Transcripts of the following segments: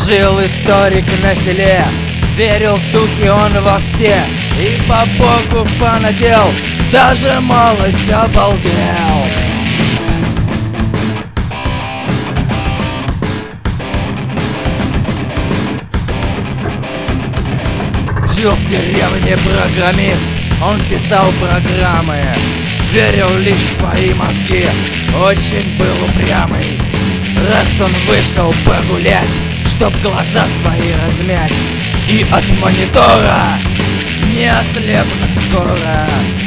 Жил историк на селе, верил в духи он во все, и по Богу фанател, даже малость обалдел. Жил в деревне программист, он писал программы, верил лишь в свои мозги, очень был упрямый. Раз он вышел погулять, чтоб глаза свои размять, и от монитора не ослепнуть скоро.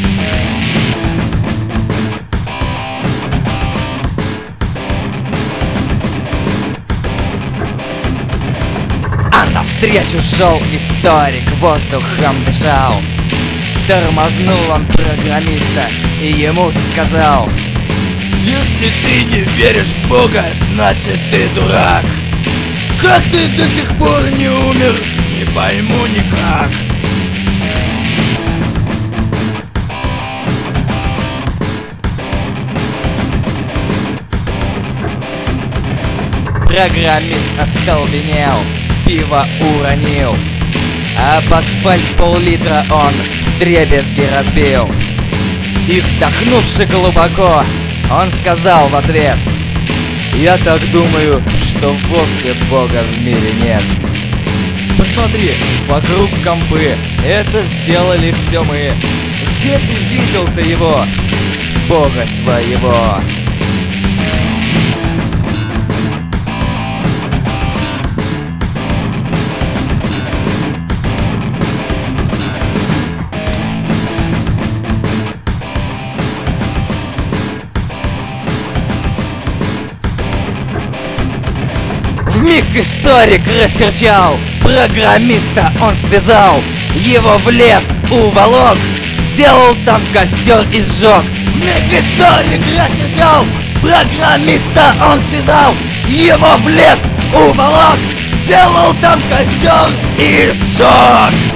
А навстречу шел историк, воздухом дышал. Тормознул он программиста и ему сказал: если ты не веришь в Бога, значит ты дурак. Как ты до сих пор не умер, не пойму никак. Программист остолбенел, пиво уронил, об асфальт пол-литра он вдребезги разбил. И вздохнувши глубоко, он сказал в ответ: я так думаю, что вовсе Бога в мире нет. Посмотри, вокруг компы, это сделали все мы. Где ты видел-то его, Бога своего? Вмиг историк рассерчал, программиста он связал, его в лес уволок, сделал там костер и сжег. Вмиг историк рассерчал, программиста он связал, его в лес уволок, сделал там костер и сжег.